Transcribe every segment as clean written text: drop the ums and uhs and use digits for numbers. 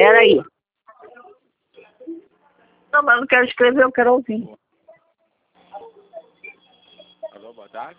Peraí. Não, mas eu não quero escrever, eu quero ouvir. Alô, boa tarde.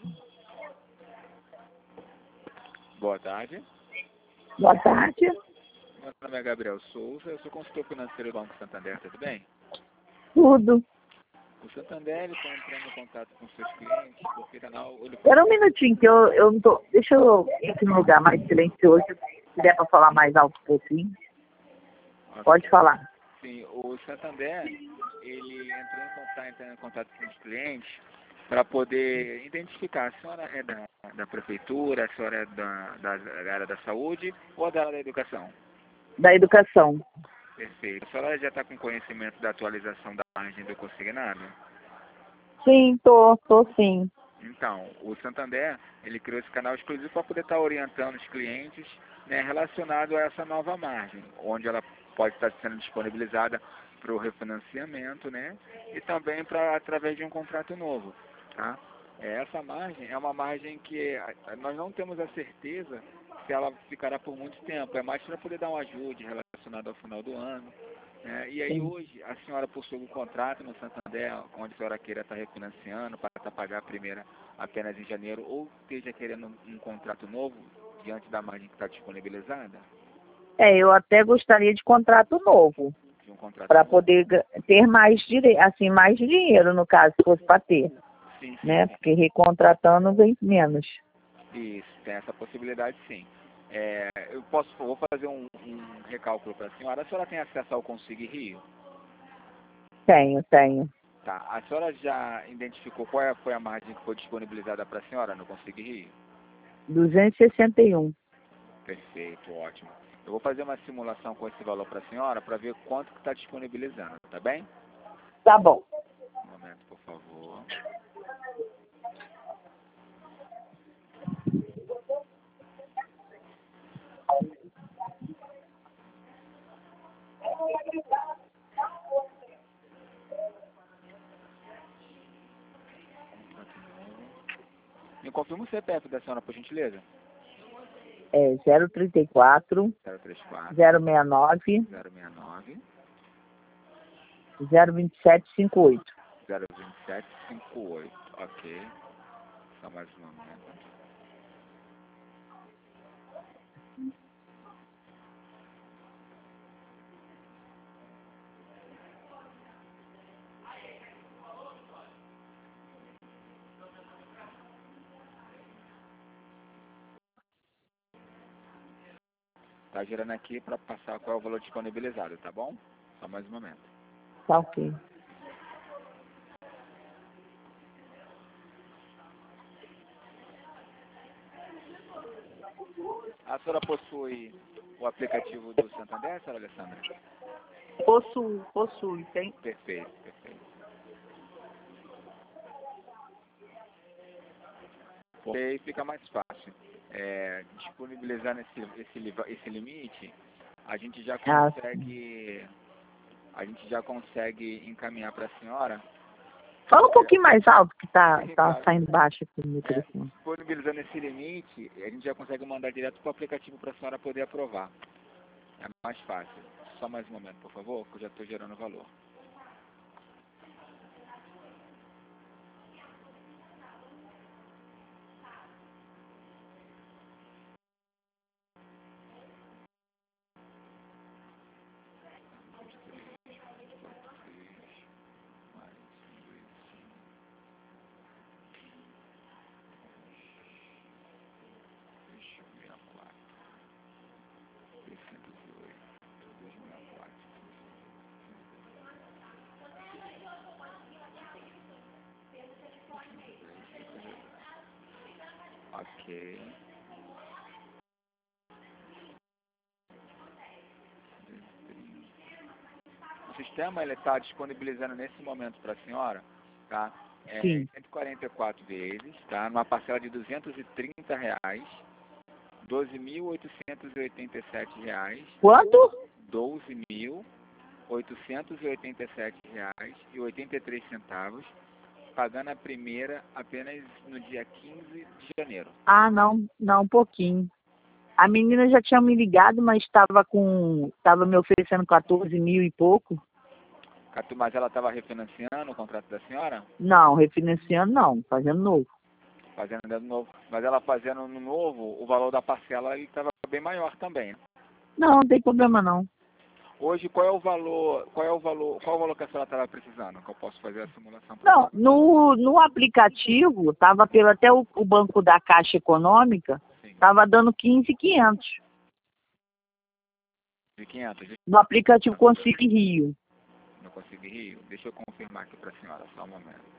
Boa tarde. Boa tarde. Meu nome é Gabriel Souza, eu sou consultor financeiro do Banco Santander, tudo bem? Tudo. O Santander está entrando em contato com seus clientes porque o canal... Espera um minutinho que eu não tô... Deixa eu ir aqui num lugar mais silencioso. Se der para falar mais alto um pouquinho. Pode falar. Sim, o Santander, ele está entrando em contato com os clientes para poder identificar se a senhora é da prefeitura, se a senhora é da área da saúde ou da área da educação. Da educação. Perfeito. A senhora já está com conhecimento da atualização da margem do consignado? Sim, tô sim. Então, o Santander, ele criou esse canal exclusivo para poder estar orientando os clientes, né, relacionado a essa nova margem, onde ela pode estar sendo disponibilizada para o refinanciamento, né, e também através de um contrato novo, tá? Essa margem é uma margem que nós não temos a certeza se ela ficará por muito tempo, é mais para poder dar um ajude relacionado ao final do ano. E aí hoje a senhora possui um contrato no Santander, onde a senhora queira estar refinanciando para pagar a primeira apenas em janeiro, ou esteja querendo um contrato novo diante da margem que está disponibilizada? Eu até gostaria de contrato novo. De um contrato para novo? poder ter mais mais dinheiro, no caso, se fosse para ter. Sim, né? Porque recontratando vem menos. Isso, tem essa possibilidade sim. Vou fazer um recálculo para a senhora tem acesso ao Consigue Rio? Tenho. Tá. A senhora já identificou qual foi a margem que foi disponibilizada para a senhora no Consigue Rio? 261. Perfeito, ótimo. Eu vou fazer uma simulação com esse valor para a senhora para ver quanto que está disponibilizando, tá bem? Tá bom. Um momento, por favor. Me confirma o CPF da senhora, por gentileza? 034 034 069 069 02758. 02758. Ok. Só mais um momento. Tá girando aqui para passar qual é o valor disponibilizado, tá bom? Só mais um momento. Tá ok. A senhora possui o aplicativo do Santander, senhora Alessandra? Possui, tem. Perfeito. Porque aí fica mais fácil. Disponibilizando esse limite, a gente já consegue encaminhar para a senhora. Fala um pouquinho mais alto que tá saindo baixo aqui no microfone. Disponibilizando esse limite, a gente já consegue mandar direto para o aplicativo para a senhora poder aprovar. É mais fácil. Só mais um momento, por favor, que eu já estou gerando o valor. Ok. O sistema está disponibilizando nesse momento para a senhora, tá? Sim. 144 vezes, tá? Numa parcela de R$230, R$12.887. Quanto? R$12.887,83, pagando a primeira apenas no dia 15 de janeiro. Não, um pouquinho. A menina já tinha me ligado, mas estava me oferecendo 14 mil e pouco. Mas ela estava refinanciando o contrato da senhora? Não, refinanciando não, fazendo novo. Fazendo de novo. Mas ela fazendo no novo, o valor da parcela estava bem maior também, né? Não, não tem problema não. Hoje, qual é o valor que a senhora estava precisando? Que eu posso fazer a simulação para Não, no aplicativo, estava até o banco da Caixa Econômica, estava dando 15.500. de 500? No aplicativo Consigue Rio. Não consegui rir? Deixa eu confirmar aqui para a senhora, só um momento.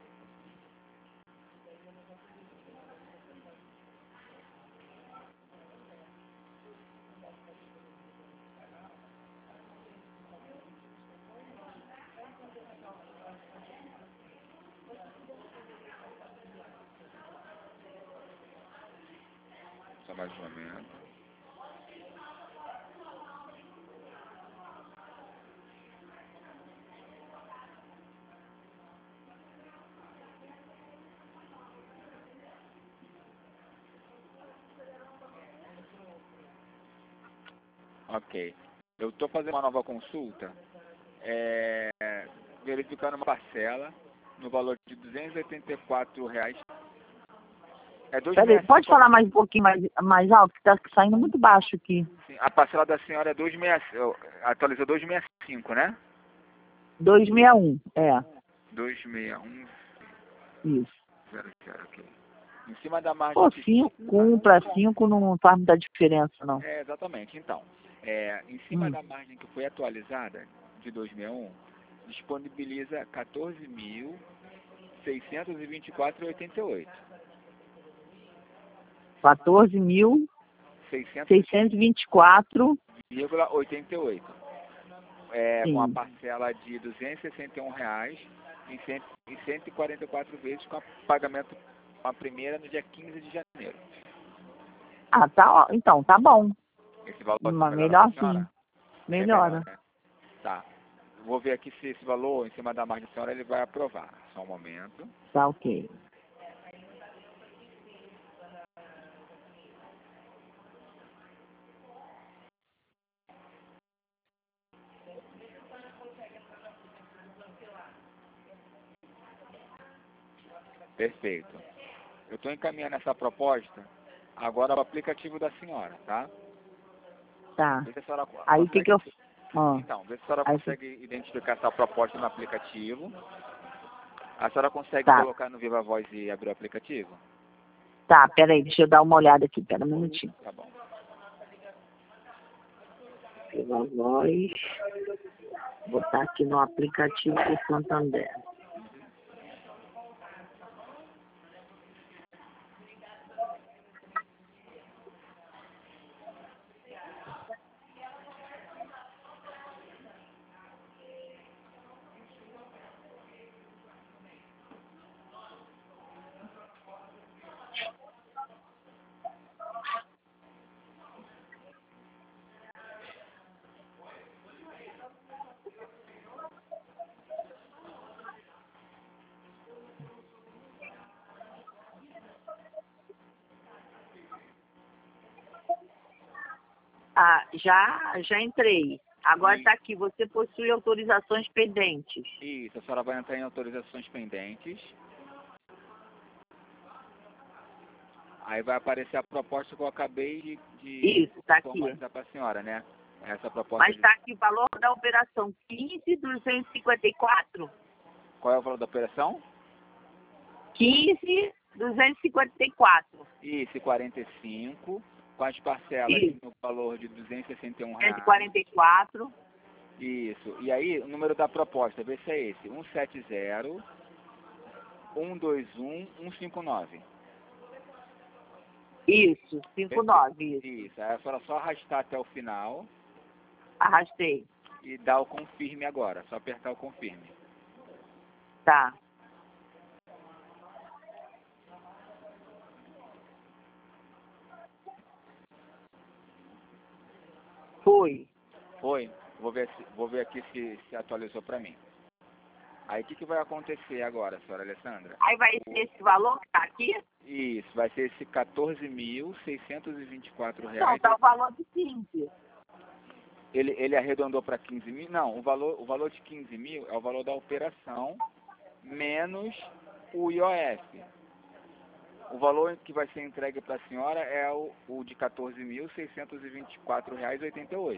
Só mais um momento. Ok. Eu estou fazendo uma nova consulta, verificando uma parcela no valor de R$ 284. Peraí, pode falar mais um pouquinho mais alto, que está saindo muito baixo aqui. Sim, a parcela da senhora é 265, atualizou 265, né? 261, é. 261. Isso. 00, ok. Em cima da margem... Pô, 1 para 5 não faz muita diferença, não. Exatamente. Então, em cima da margem que foi atualizada, de 261, disponibiliza 14.624,88. 14.624. 88. Com a parcela de R$ 261 em 144 vezes, com pagamento a primeira no dia 15 de janeiro. Ah, tá, então, tá bom. Esse valor Melhor sim. Melhora. Né? Tá. Vou ver aqui se esse valor, em cima da margem da senhora, ele vai aprovar. Só um momento. Tá ok. Perfeito. Eu estou encaminhando essa proposta agora ao aplicativo da senhora, tá? Tá. Vê se a senhora Aí o consegue... que eu... Então, vê se a senhora consegue identificar essa proposta no aplicativo. A senhora consegue colocar no Viva Voz e abrir o aplicativo? Tá, peraí, deixa eu dar uma olhada aqui, pera um minutinho. Tá bom. Viva Voz. Vou botar aqui no aplicativo do Santander. Ah, já entrei. Agora está aqui, você possui autorizações pendentes. Isso, a senhora vai entrar em autorizações pendentes. Aí vai aparecer a proposta que eu acabei de Isso, tá aqui. formalizar para a senhora, né? Essa proposta. Mas está aqui o valor da operação 15.254. Qual é o valor da operação? 15.254. Isso, 45, com as parcelas no valor de R$ 261. 144. Isso. E aí, o número da proposta, vê se é esse. 170-121-159. Isso, 59. Isso. Aí a senhora só arrastar até o final. Arrastei. E dar o confirme agora. Só apertar o confirme. Tá. Foi. Foi? Vou ver aqui se atualizou para mim. Aí o que vai acontecer agora, senhora Alessandra? Aí vai ser esse valor que está aqui? Isso, vai ser esse R$14.624. Não, tá o valor de 15. Ele arredondou para 15 mil? Não, o valor de 15 mil é o valor da operação menos o IOF. O valor que vai ser entregue para a senhora é o de R$14.624,88.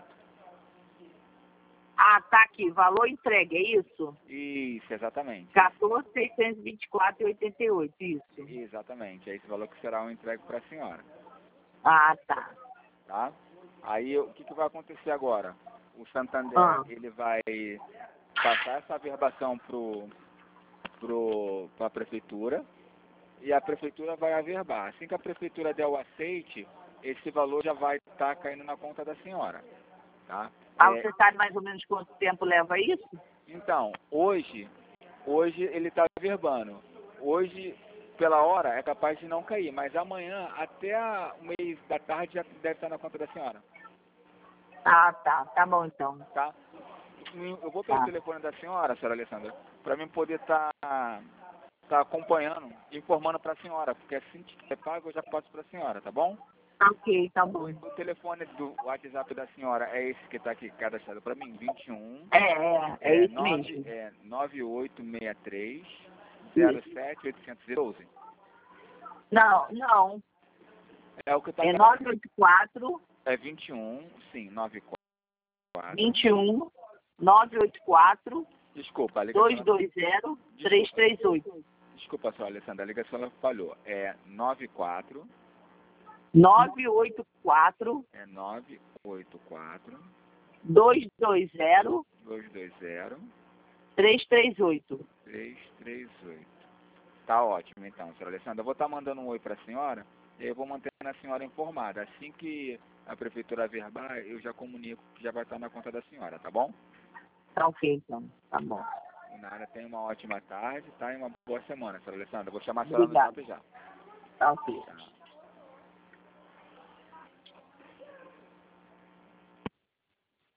Ah, tá aqui, valor entregue, é isso? Isso, exatamente. 14.624,88, isso. Exatamente, é esse valor que será o entregue para a senhora. Ah, tá. Tá? Aí o que vai acontecer agora? O Santander ele vai passar essa averbação para a prefeitura e a prefeitura vai averbar. Assim que a prefeitura der o aceite, esse valor já vai estar caindo na conta da senhora. Tá? Você sabe mais ou menos quanto tempo leva isso? Então, hoje ele está averbando. Hoje, pela hora, é capaz de não cair, mas amanhã, até o meio da tarde, já deve estar na conta da senhora. Ah, tá. Tá bom, então. Tá? Eu vou pelo telefone da senhora Alessandra, para mim poder estar acompanhando, informando para a senhora, porque assim que é pago eu já passo para a senhora, tá bom? Ok, tá bom. O telefone do WhatsApp da senhora é esse que está aqui cadastrado para mim, 21. É isso mesmo. 9863 07812. Não. É o que está. É 984. É 21, sim, 94. 21 984. Desculpa, a ligação. 220 338. Desculpa, senhora Alessandra, a ligação ela falhou. É 94. 984. É 984. 220 338. 338. Tá ótimo, então, senhora Alessandra. Eu vou estar mandando um oi para a senhora e eu vou mantendo a senhora informada. Assim que a prefeitura averbar, eu já comunico que já vai estar na conta da senhora, tá bom? Tá ok, então. Tá bom. Nara, tenha uma ótima tarde, tá? E uma boa semana, senhora Alessandra. Eu vou chamar a senhora no WhatsApp já. Tá ok. Tá.